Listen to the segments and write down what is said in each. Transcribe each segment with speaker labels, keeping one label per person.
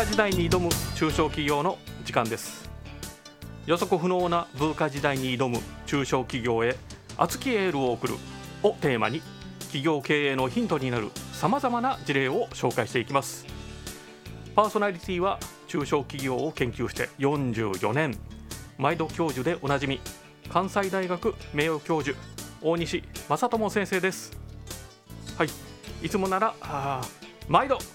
Speaker 1: カ時代に挑む中小企業の時間です。予測不能な文化時代に挑む中小企業へ熱きエールを送るをテーマに、企業経営のヒントになるさまざまな事例を紹介していきます。パーソナリティは中小企業を研究して44年、毎度教授でおなじみ、関西大学名誉教授大西正智先生です。はい、いつもなら毎度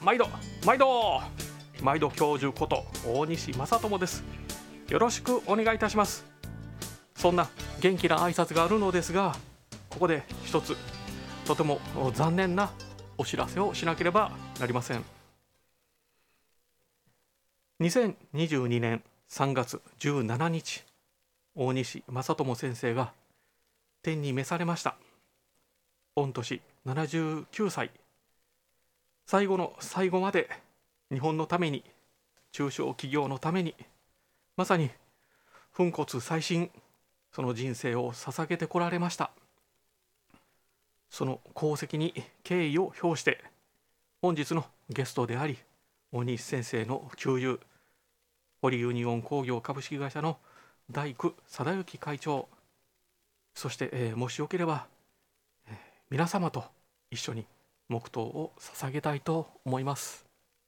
Speaker 1: 教授こと大西正智です。よろしくお願いいたします。そんな元気な挨拶があるのですが、ここで一つとても残念なお知らせをしなければなりません。2022年3月17日、大西正智先生が天に召されました。御年79歳。最後の最後まで日本のために、中小企業のために、まさに粉骨砕身、その人生を捧げてこられました。その功績に敬意を表して、本日のゲストであり大西先生の旧友、ポリユニオン工業株式会社の大工貞之会長、そして、もしよければ、皆様と一緒に黙祷を捧げたいと思います。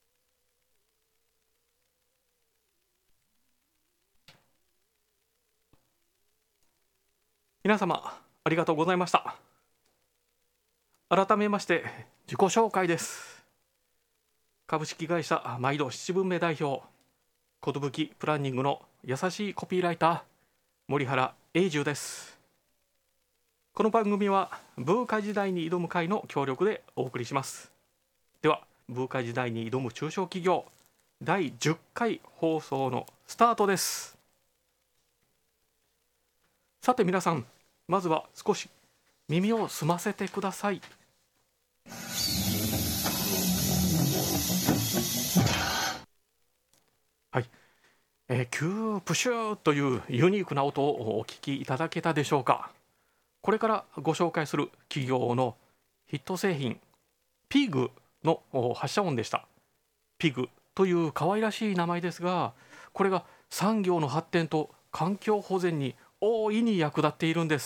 Speaker 1: 皆様ありがとうございました。改めまして自己紹介です。株式会社毎度七分目代表、寿プランニングの優しいコピーライター、森原英二です。この番組は文化時代に挑む会の協力でお送りします。では、文化時代に挑む中小企業第10回放送のスタートです。さて皆さん、まずは少し耳を澄ませてください。はい、キュープシューというユニークな音をお聞きいただけたでしょうか。これからご紹介する企業のヒット製品、ピグの発射音でした。ピグという可愛らしい名前ですが、これが産業の発展と環境保全に大いに役立っているんです。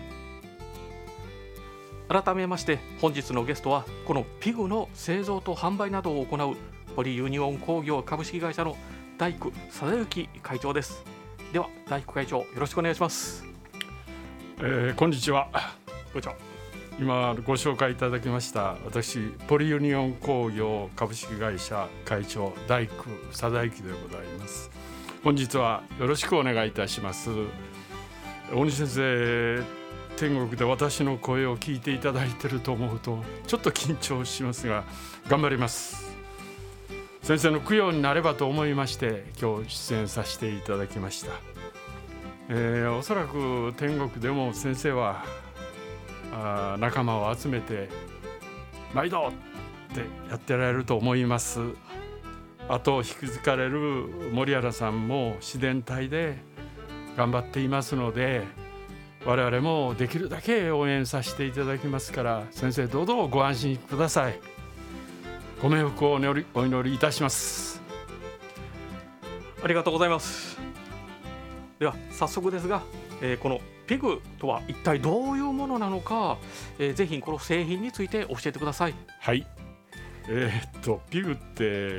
Speaker 1: 改めまして本日のゲストは、このピグの製造と販売などを行うポリユニオン工業株式会社の大工貞之会長です。では大工会長、よろしくお願いします。
Speaker 2: こんにちは。
Speaker 1: こんにちは。
Speaker 2: 今ご紹介いただきました、私ポリユニオン工業株式会社会長大工貞之でございます。本日はよろしくお願いいたします。大西先生、天国で私の声を聞いていただいていると思うとちょっと緊張しますが、頑張ります。先生の供養になればと思いまして今日出演させていただきました。おそらく天国でも先生は仲間を集めて毎度ってやってられると思います。後を引き継がれる森原さんも自然体で頑張っていますので、我々もできるだけ応援させていただきますから、先生どうぞご安心ください。ご冥福をお祈りいたします。
Speaker 1: ありがとうございます。では早速ですが、このピグとは一体どういうものなのか、ぜひこの製品について教えてください。
Speaker 2: はい、ピグって、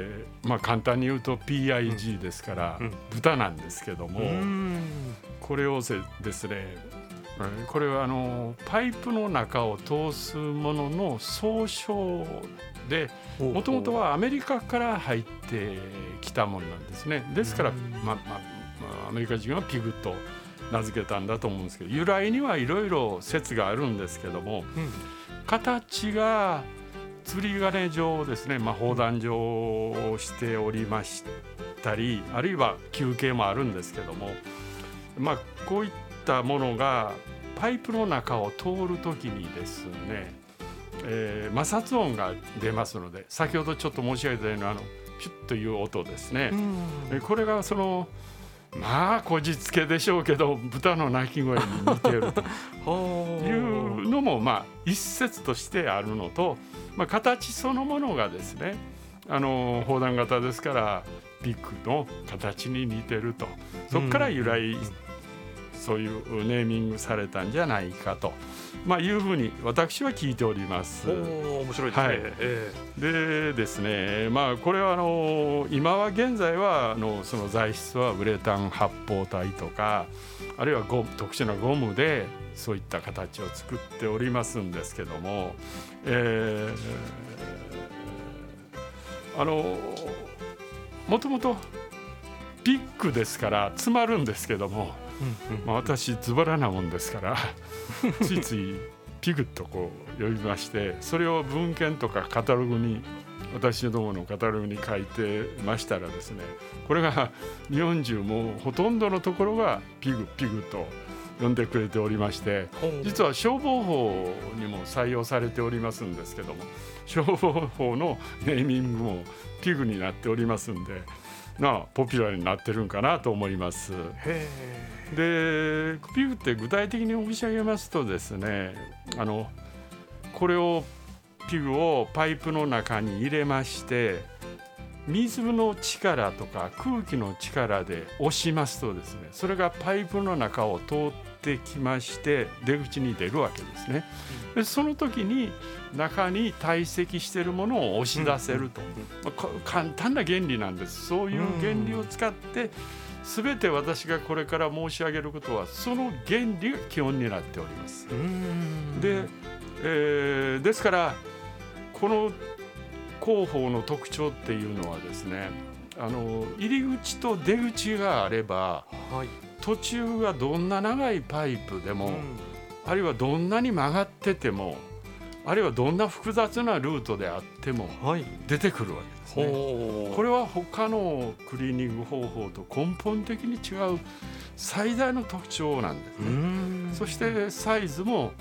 Speaker 2: 簡単に言うと PIG ですから、豚なんですけども、これをですね、これはパイプの中を通すものの総称で、もともとはアメリカから入ってきたものなんですね。ですから、アメリカ人はピグと名付けたんだと思うんですけど、由来にはいろいろ説があるんですけども、形が釣り鐘状ですね、砲弾状をしておりましたり、あるいは球形もあるんですけども、こういったものがパイプの中を通るときにですね、摩擦音が出ますので、先ほどちょっと申し上げたようなピュッという音ですね、これがそのこじつけでしょうけど豚の鳴き声に似ているというのも一説としてあるのと、形そのものがですね、 砲弾型ですからピッグの形に似てると、そこから由来、そういうネーミングされたんじゃないかと、いうふうに私は聞いております。
Speaker 1: 面白いですね。
Speaker 2: はい、でですね、これは今は現在はその材質はウレタン発泡体とか、あるいは特殊なゴムでそういった形を作っておりますんですけども、もともとピッグですから詰まるんですけども、私ズボラなもんですからついついピグとこう呼びまして、それを文献とかカタログに、私どものカタログに書いてましたらですね、これが日本中もうほとんどのところがピグと呼んでくれておりまして、実は消防法にも採用されておりますんですけども、消防法のネーミングもピグになっておりますんで、ポピュラーになってるんかなと思います。でピグって具体的に申し上げますとですね、これをピグをパイプの中に入れまして、水の力とか空気の力で押しますとですね、それがパイプの中を通ってきまして出口に出るわけですね。でその時に中に堆積しているものを押し出せると、簡単な原理なんです。そういう原理を使って全て私がこれから申し上げることはその原理が基本になっております。で、ですからこの工法の特徴っていうのはですね、入り口と出口があれば、途中がどんな長いパイプでも、あるいはどんなに曲がってても、あるいはどんな複雑なルートであっても出てくるわけですね。これは他のクリーニング方法と根本的に違う最大の特徴なんですね。そしてサイズも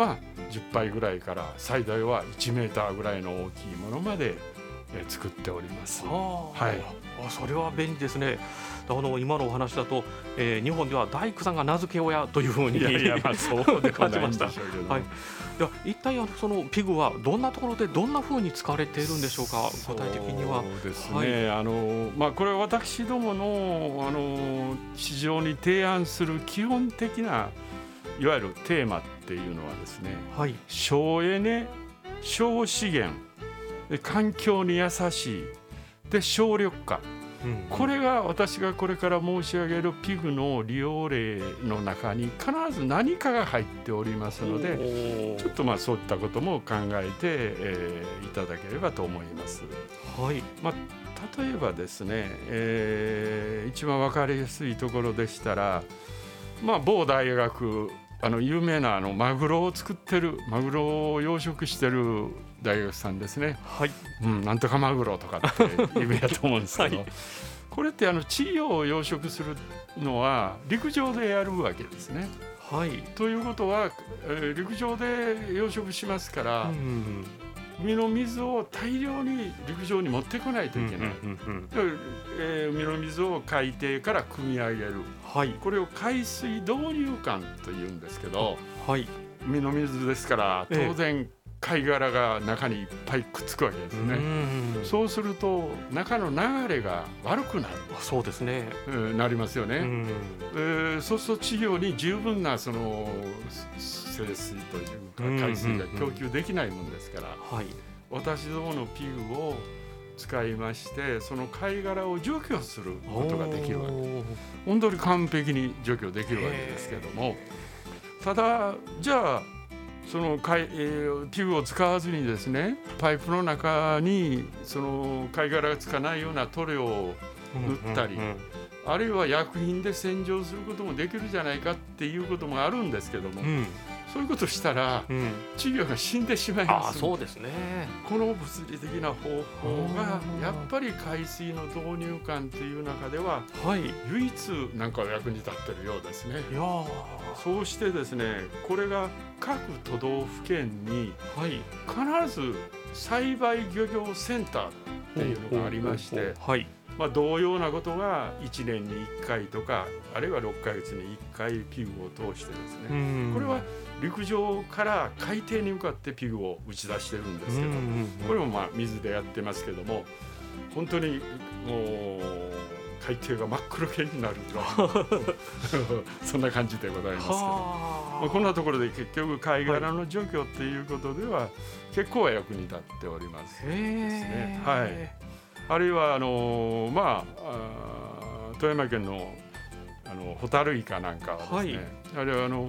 Speaker 2: 10倍ぐらいから最大は1メーターぐらいの大きいものまで作っております。
Speaker 1: それは便利ですね。今のお話だと、日本では大工さんが名付け親というふうに
Speaker 2: そうで
Speaker 1: 感じました。では一体そのピグはどんなところでどんなふうに使われているんでしょうか。具体的には。
Speaker 2: そうですね、これは私どもの市場に提案する基本的ないわゆるテーマっていうのはですね、省エネ、省資源で環境に優しいで省力化、これが私がこれから申し上げるピグの利用例の中に必ず何かが入っておりますので、ちょっとそういったことも考えて、いただければと思います。例えばですね、一番分かりやすいところでしたら、某大学有名なマグロを作ってる、マグロを養殖してる大学さんですね。なんとかマグロとかって有名だと思うんですけど、これって稚魚を養殖するのは陸上でやるわけですね。ということは、陸上で養殖しますから、海の水を大量に陸上に持ってこないといけない。海の水を海底から汲み上げる、これを海水導入管というんですけど、海の水ですから当然貝殻が中にいっぱいくっつくわけですね。そうすると中の流れが悪くなる。
Speaker 1: そうですね、
Speaker 2: なりますよね。そうすると稚魚に十分なその清水というか海水が供給できないものですから、私どものピグを使いましてその貝殻を除去することができるわけです。本当に完璧に除去できるわけですけども、ただじゃあそのピグを使わずにですね、パイプの中にその貝殻がつかないような塗料を塗ったり、あるいは薬品で洗浄することもできるじゃないかっていうこともあるんですけども、そういうことしたら、稚魚が死んでしまいます。
Speaker 1: そうですね。
Speaker 2: この物理的な方法がやっぱり海水の導入管っていう中では、唯一なんか役に立ってるようですね。そうしてですね、これが各都道府県に必ず栽培漁業センターっていうのがありまして、 同様なことが1年に1回とかあるいは6ヶ月に1回ピグを通してですね、これは陸上から海底に向かってピグを打ち出してるんですけど、これも水でやってますけども、本当にもう海底が真っ黒けになるそんな感じでございますけど、こんなところで結局貝殻の除去っていうことでは結構役に立っておりますですね。はい、あるいは富山県のホタルイカなんかはですね、あれは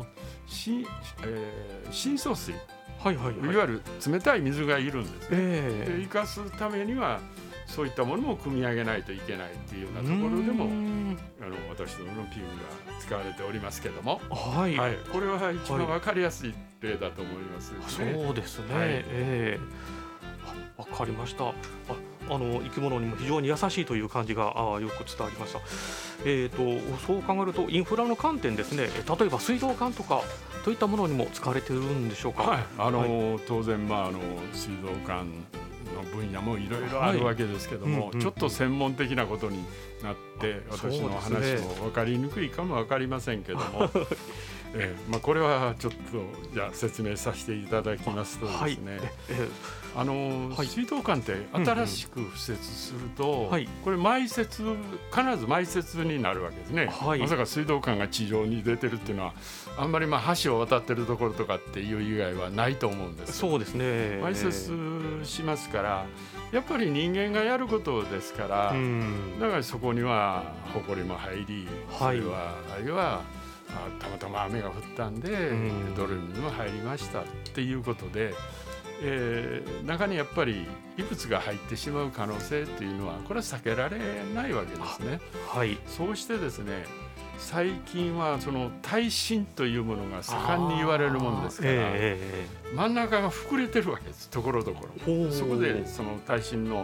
Speaker 2: 深層水、いわゆる冷たい水がいるんですね。生かすためにはそういったものも組み上げないといけないっていうようなところでも私どものピグが使われておりますけども、これは一番分かりやすい例だと思いますね。
Speaker 1: そうですね、わかりました。生き物にも非常に優しいという感じがよく伝わりました。そう考えるとインフラの観点ですね、例えば水道管とかといったものにも使われているんでしょうか。
Speaker 2: 当然水道管の分野もいろいろあるわけですけども、ちょっと専門的なことになって私の話も分かりにくいかも分かりませんけどもこれはちょっとじゃあ説明させていただきますとですね、水道管って新しく敷設すると、これ必ず埋設になるわけですね。まさか水道管が地上に出てるっていうのはあんまり橋を渡ってるところとかっていう以外はないと思うんです。
Speaker 1: そうですね、
Speaker 2: 埋設しますからやっぱり人間がやることですから、だからそこには埃も入り、それはあるいはたまたま雨が降ったんで泥水も入りましたっていうことで、中にやっぱり異物が入ってしまう可能性っていうのはこれは避けられないわけですね。そうしてですね、最近はその耐震というものが盛んに言われるもんですから、真ん中が膨れてるわけです、ところどころ。そこでその耐震の、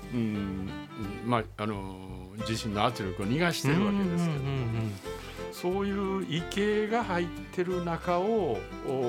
Speaker 2: 地震の圧力を逃がしてるわけですけど、そういう池が入ってる中を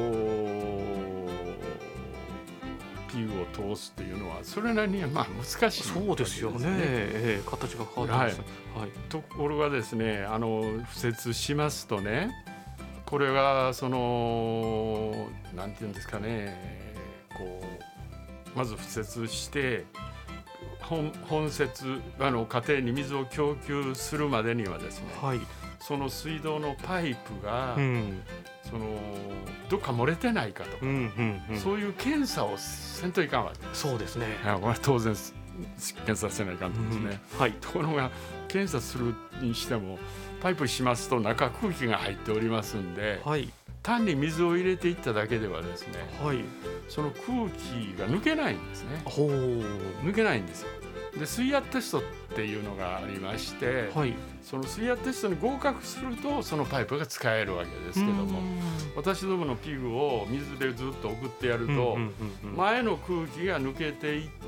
Speaker 2: ピグを通すっていうのはそれなりに難しい。
Speaker 1: そうですよね、形が変わってます。
Speaker 2: ところがですね、敷設しますとね、これがなんていうんですかね、まず敷設して本設家庭に水を供給するまでにはですね、その水道のパイプが、どっか漏れてないかとか、そういう検査をせんといかんわけです。
Speaker 1: そうですね、
Speaker 2: これは当然検査せないかんとですね、ところが検査するにしてもパイプしますと中空気が入っておりますんで、単に水を入れていっただけではですね、その空気が抜けないんですね。抜けないんですよ。で水圧テストっていうのがありまして、その水圧テストに合格するとそのパイプが使えるわけですけども、私どものピグを水でずっと送ってやると、前の空気が抜けていって、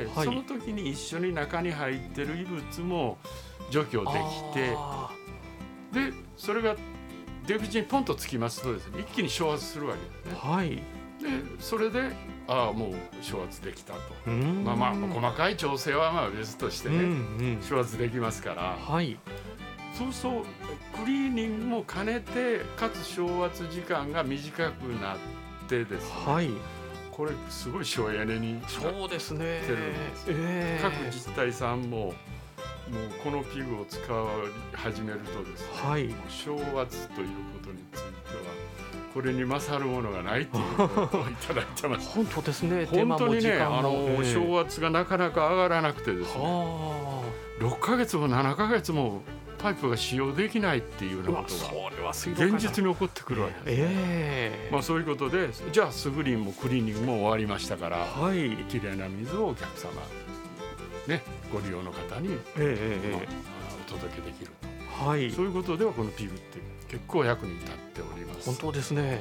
Speaker 2: その時に一緒に中に入ってる異物も除去できて、でそれが出口にポンとつきますとですね、一気に昇圧するわけですね。でそれでもう昇圧できたと。細かい調整は別としてね、昇圧できますから、そうそうクリーニングも兼ねて、かつ昇圧時間が短くなってですね、これすごい省エネになってるんです。各自治体さんもこのピグを使い始めるとですね、昇圧ということについてはこれに勝るものがないということをいただいてます。
Speaker 1: 本当ですね。
Speaker 2: 本当にね、昇圧がなかなか上がらなくてですね、6ヶ月も7ヶ月もパイプが使用できないっていうようなことが現実に起こってくるわけですね。そういうことで、じゃあスグリーンもクリーニングも終わりましたから、きれいな水をお客様、ご利用の方に、お届けできると、そういうことではこのピグって結構役に立っております。
Speaker 1: 本当ですね。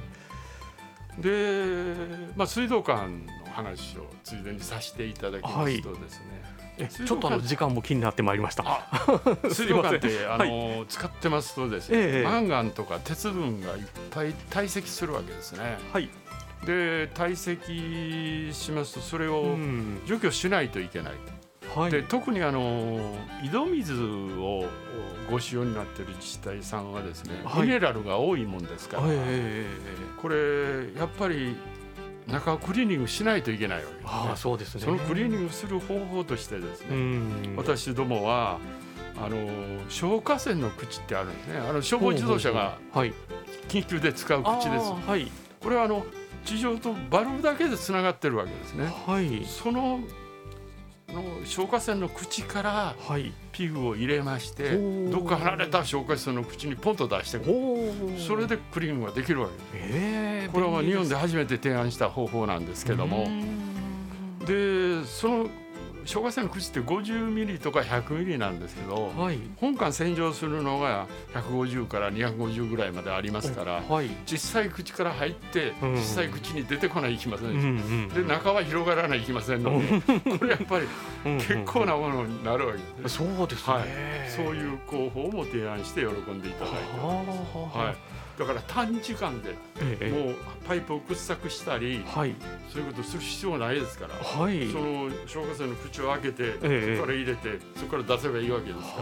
Speaker 2: で、水道管の話をついでにさせていただきますとですね、
Speaker 1: ちょっと時間も気になってまいりました。
Speaker 2: 水道管って使ってますとですね、マンガンとか鉄分がいっぱい堆積するわけですね。で堆積しますとそれを除去しないといけないと。 で特に井戸水をご使用になっている自治体さんはですね、ミネラルが多いもんですから、これやっぱり中をクリーニングしないといけないわけですね。
Speaker 1: そうですね。
Speaker 2: そのクリーニングする方法としてですね、私どもは消火栓の口ってあるんですね。消防自動車が緊急で使う口です。これは地上とバルブだけでつながってるわけですね。その消火栓の口からピグを入れまして、どっか離れた消火栓の口にポンと出してくる。それでクリーニングができるわけです。これは日本で初めて提案した方法なんですけども、でその消火栓の口って50ミリとか100ミリなんですけど、本館洗浄するのが150から250ぐらいまでありますから、小さい口から入って小さい口に出てこないといけませんで、中は広がらないといけませんので、これやっぱり結構なものになるわけですね。
Speaker 1: そうですね。
Speaker 2: そういう工法も提案して喜んでいただいて、だから短時間でもうパイプを掘削したり、そういうことする必要ないですから、その消火栓の口を開けて、そこから入れてそこから出せばいいわけですから、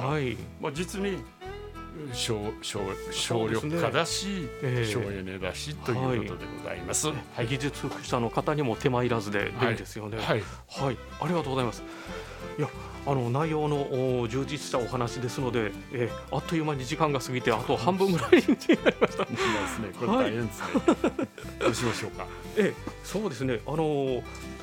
Speaker 2: 実に省力化だし、省エネだしということでございます。
Speaker 1: 技術者の方にも手間いらずで便利ですよね。ありがとうございます。いや、内容の充実したお話ですので、あっという間に時間が過ぎてあと半分ぐらいになりました。
Speaker 2: ですね。これ大変ですね。どうしましょうか。
Speaker 1: そうですね。そ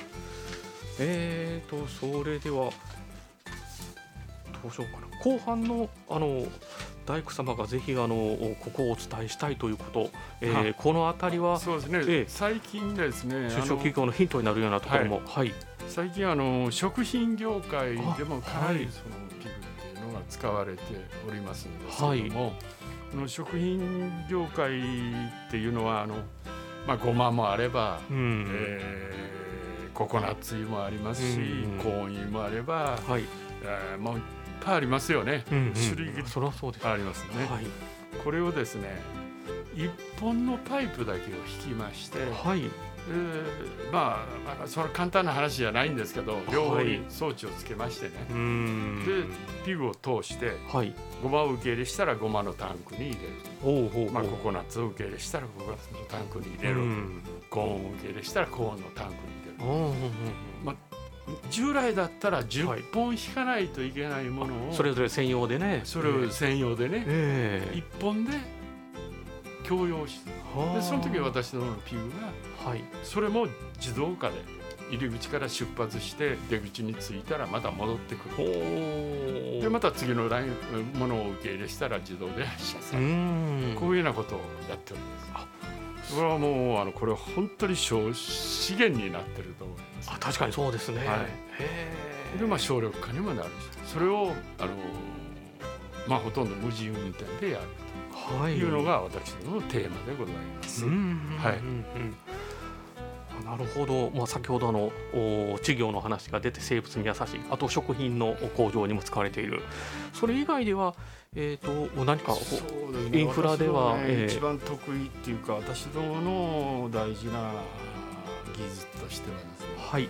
Speaker 1: れではどうしようかな。後半の大工様がぜひここをお伝えしたいということ、このあたりは
Speaker 2: そうですね。最近ですね、
Speaker 1: 中小企業のヒントになるようなところも、
Speaker 2: 最近食品業界でもかなりそのピグっていうのが使われておりますんですけども、食品業界っていうのはごまもあれば、ココナッツ油もありますし、コーン油もあれば、もういっぱいありますよね。種類がありますね。これをですね、一本のパイプだけを引きまして、その簡単な話じゃないんですけど、両方に装置をつけましてね、でピグを通して、ゴマを受け入れしたらゴマのタンクに入れる、ココナッツを受け入れしたらココナッツのタンクに入れる、コーンを受け入れしたらコーンのタンクに入れる。従来だったら10本引かないといけないものを、
Speaker 1: それぞれ専用でね、
Speaker 2: それを専用でね、1本で共用して、でその時私のピグが、それも自動化で入り口から出発して出口に着いたらまた戻ってくる。でまた次のラインものを受け入れしたら自動で発射される。こういうようなことをやっております。これはもうこれは本当に資源になってると思います。
Speaker 1: 確かにそうですね。
Speaker 2: で省力化にもなるし、それをほとんど無人運転でやるというのが私のテーマでございます。
Speaker 1: なるほど。先ほど稚魚の話が出て生物に優しい、あと食品の工場にも使われている。それ以外では何かインフラでは、
Speaker 2: 一番得意っていうか私どもの大事な技術としてはですね、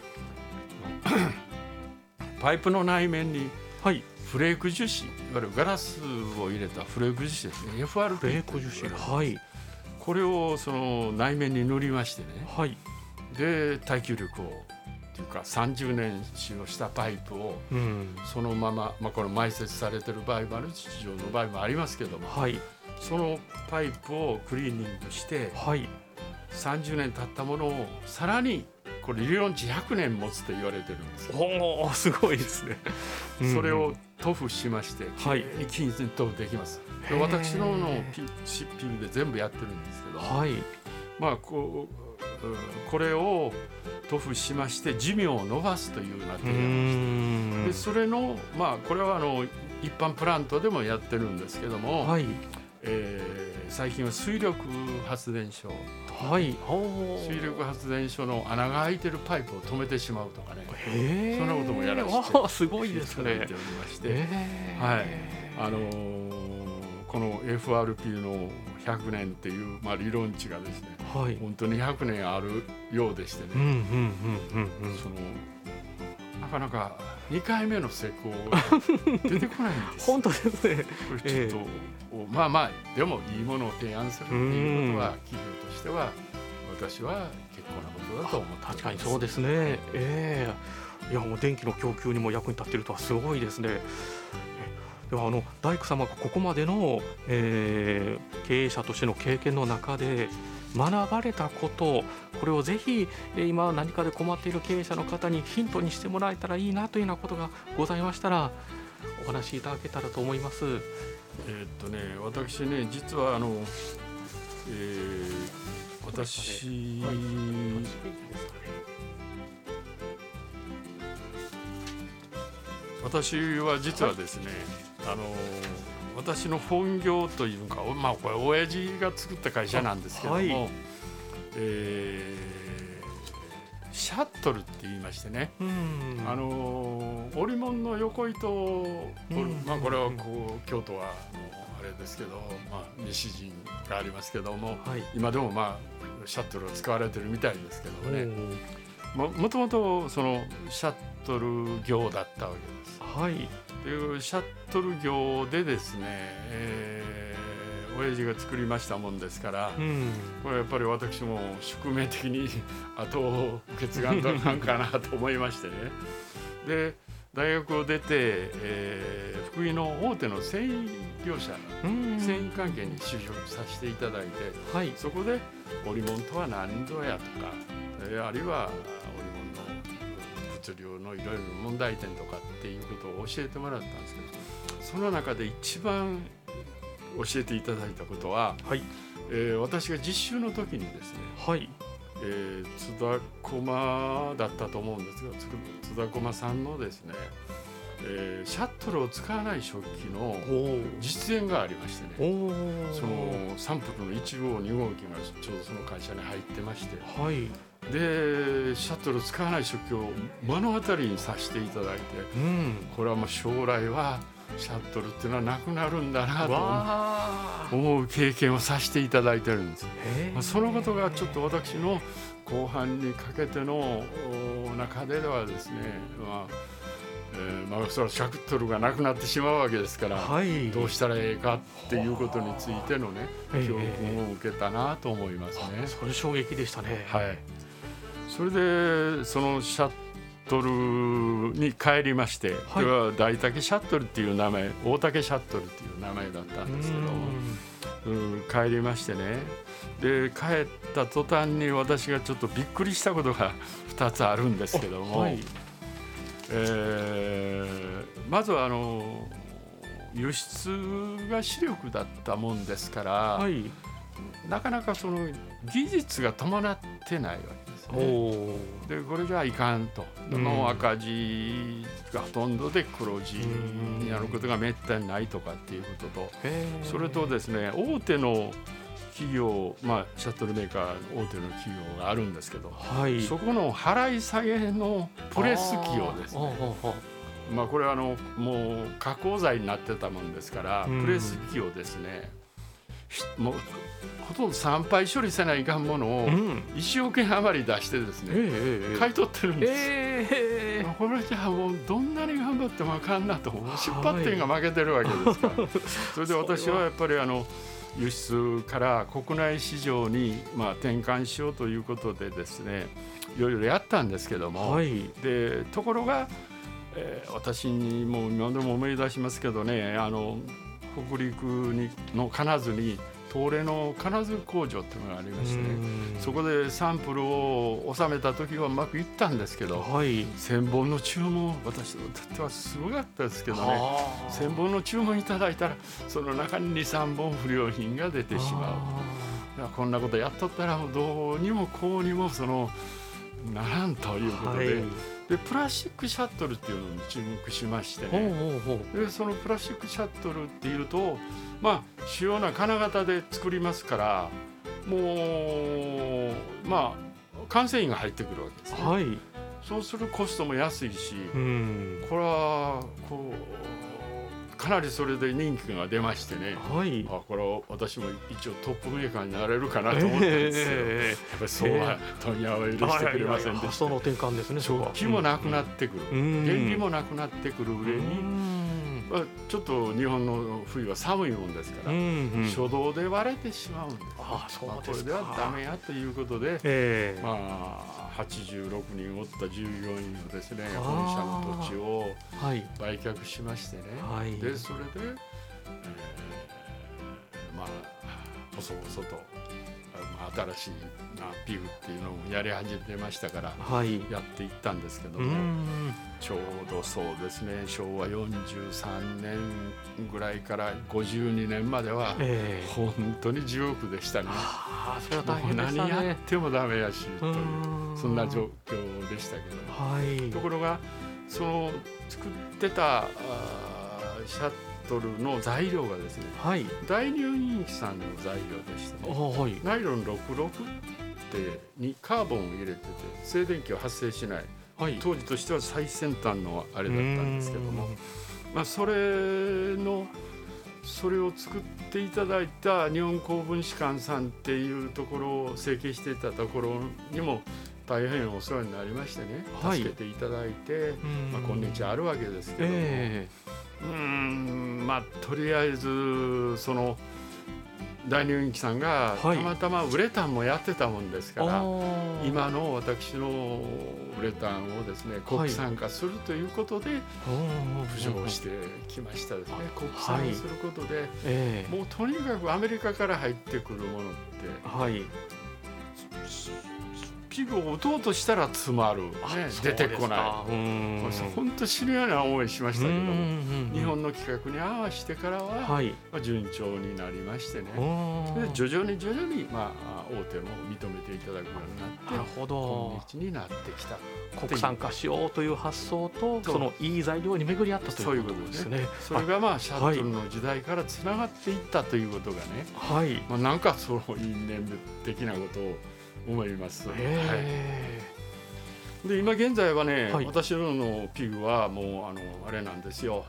Speaker 2: パイプの内面にフレーク樹脂、いわゆるガラスを入れたフレーク樹脂ですね、 FRP
Speaker 1: フレーク樹脂、
Speaker 2: これをその内面に塗りましてね、で耐久力をっていうか30年使用したパイプをそのまま、これ埋設されてる場合もあるし地上の場合もありますけども、そのパイプをクリーニングして、30年経ったものをさらにこれ理論値100年持つと言われてるんですよ。
Speaker 1: すごいですね。
Speaker 2: それを塗布しましてきれいに均一に塗布できます。で私のピグで全部やってるんですけど、これを塗布しまして寿命を延ばすというような提案をして、でそれのこれは一般プラントでもやってるんですけども、最近は水力発電所、水力発電所の穴が開いてるパイプを止めてしまうとかね、そんなこともやらせて
Speaker 1: すごいですね。
Speaker 2: いただいておりまして、この FRP の100年っていう、理論値がですね、本当に100年あるようでしてね、そのなかなか2回目の成功出てこないんです
Speaker 1: 本当ですね。
Speaker 2: これちょっと、まあまあでもいいものを提案するっていうことは企業としては私は結構なことだと思ってます。
Speaker 1: 確かにそうですね。いやもう電気の供給にも役に立っているとはすごいですね。では大工様がここまでの、経営者としての経験の中で学ばれたこと、これをぜひ今何かで困っている経営者の方にヒントにしてもらえたらいいなというようなことがございましたらお話しいただけたらと思います。
Speaker 2: 私ね実は私、私は実はですね、私の本業というか、まあこれ親父が作った会社なんですけども、シャットルって言いましてね、織物の横糸をまあこれはこう京都はあれですけど、まあ西陣がありますけども、今でもまあシャットルを使われてるみたいですけどもね、もともとそのシャットル業だったわけです。というシャットル業でですね、親父が作りましたもんですから、これやっぱり私も宿命的に後を受け継がんとなんかなと思いましてね。で大学を出て、福井の大手の繊維業者、繊維関係に就職させていただいて、そこで織物とは何ぞやとか、あるいは織物の物流のいろいろな問題点とかっていうことを教えてもらったんですけど、その中で一番教えていただいたことは、私が実習の時にですね、津田駒だったと思うんですが、津田駒さんのですね、シャットルを使わない食器の実演がありましてね、そのサンプルの1号2号機がちょうどその会社に入ってまして、でシャットルを使わない食器を目の当たりにさせていただいて、これはもう将来はシャットルっていうのはなくなるんだなと思う経験をさせていただいてるんです。そのことがちょっと私の後半にかけての中ではですね、それはシャットルがなくなってしまうわけですから、どうしたらええかっていうことについてのね、教訓を受けたなと思いますね。
Speaker 1: それ衝撃でしたね。
Speaker 2: それでそのシャットルに帰りまして、これは大竹シャットルっていう名前、大竹シャットルっていう名前だったんですけども、帰りましてね、で帰った途端に私がちょっとびっくりしたことが2つあるんですけども、まずは輸出が主力だったもんですから、なかなかその技術が伴ってないわけですね。でこれじゃいかんと、赤字がほとんどで黒字になることがめったにないとかっていうことと、それとですね、大手の企業、シャットルメーカー大手の企業があるんですけど、そこの払い下げのプレス機をですね、これはもう加工材になってたもんですから、プレス機をですね、もうほとんど参拝処理せないかんものを1億円余り出してですね、買い取ってるんです。これじゃあもうどんなに頑張ってもあかんなと、出発点が負けてるわけですから、それで私はやっぱり輸出から国内市場に転換しようということでですね、いろいろやったんですけども、でところが、私にも今でも思い出しますけどね、北陸の金津に東レの金津工場っていうのがありましてね、そこでサンプルを収めた時はうまくいったんですけど、1000本の注文、私にとってはすごかったですけどね、1000本の注文いただいたらその中に 2,3 本不良品が出てしまう。こんなことやっとったらどうにもこうにもならんということで、プラスチックシャットルっていうのに注目しましてね、でそのプラスチックシャットルっていうと、主要な金型で作りますから、もう完成品が入ってくるわけですね。そうするコストも安いし、これはかなりそれで人気が出ましてね、
Speaker 1: はい、
Speaker 2: これは私も一応トップメーカーになれるかなと思ったんですよ、やっぱりそうは問屋は許してくれませんでした。
Speaker 1: その転換ですね。
Speaker 2: 食器もなくなってくる、原理もなくなってくる上に、ちょっと日本の冬は寒いもんですから、初動で割れてしまうんです。これではダメやということで、86人おった従業員をですね、本社の土地を売却しましてね、でそれで、細々と新しいピグっていうのをやり始めましたから、やっていったんですけども、ちょうどそうですね、昭和43年ぐらいから52年までは本当に地獄でしたね。
Speaker 1: それは大変でしたね。
Speaker 2: 何やってもダメやしというそんな状況でしたけど、ところがその作ってたシャトルの材料がですね、大乳人気さんの材料でしてね、ナイロン66ってにカーボンを入れてて静電気は発生しない、当時としては最先端のあれだったんですけども、それを作っていただいた日本高分士官さんっていうところを成形していたところにも大変お世話になりましてね、助けていただいて、今日あるわけですけども、とりあえずその大乳人気さんがたまたまウレタンもやってたもんですから、今の私のウレタンをですね国産化するということで浮上してきましたですね。国産にすることで、もうとにかくアメリカから入ってくるものって、ピグを撃とうとしたら詰まる、出てこない。本当死ぬような思いしましたけども、日本の規格に合わせてからは、順調になりましてね、で徐々に大手も認めていただくようになって今日になってきた。
Speaker 1: 国産化しようという発想とそのいい材料に巡り合ったということですね。
Speaker 2: それがシャトルの時代からつながっていったということがね、なんかその因縁的なことを思います。で今現在はね、私のピグはもうあれなんですよ、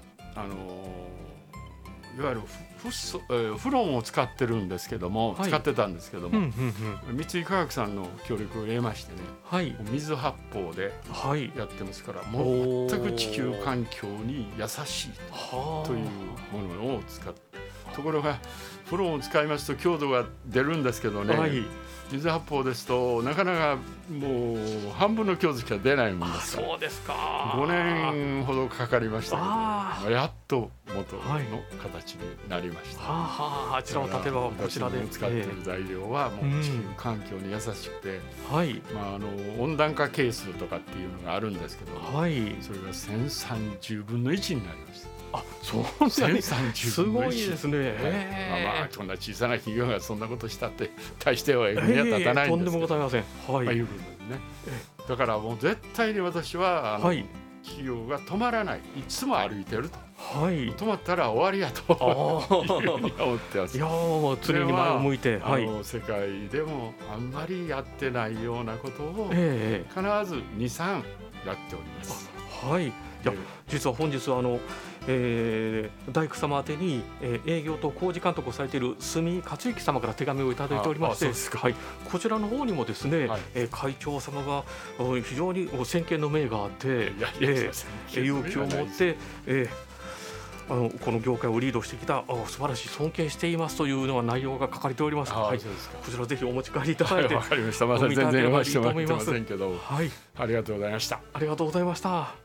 Speaker 2: いわゆるフロンを使ってるんですけども、使ってたんですけども、三井化学さんの協力を得ましてね、水発泡でやってますから、もう全く地球環境に優しいというものを使って、ところがフロンを使いますと強度が出るんですけどね、水発泡ですとなかなかもう半分の強度しか出ないもんですから、
Speaker 1: そうですか、
Speaker 2: 5年ほどかかりましたけど、やっと元の形になりました。
Speaker 1: あちらを例えばこちらで
Speaker 2: 使っている材料はもう地球環境に優しくて、温暖化係数とかっていうのがあるんですけど、それが1030分の1になりました。
Speaker 1: そうなんですね。すごいですね。
Speaker 2: こんな小さな企業がそんなことしたって大しては役には立たないんですけど、
Speaker 1: とんでもございません。
Speaker 2: いうことですね。だからもう絶対に私は企業が止まらない、いつも歩いてると、止まったら終わりやというふうに思ってます。
Speaker 1: いやもう常に前を向いて、
Speaker 2: 世界でもあんまりやってないようなことを必ず 2,3 やっております。
Speaker 1: 実は本日は大工様宛てに営業と工事監督をされている住克之様から手紙をいただいておりまして、こちらの方にもですね、会長様が非常に先見の明があって勇気を持ってこの業界をリードしてきた素晴らしい、尊敬していますというのは内容が書かれております。こちらぜひお持ち帰りいただいて。
Speaker 2: わかりました。全然読ませてもらってませんけど、ありがとうございました。
Speaker 1: ありがとうございました。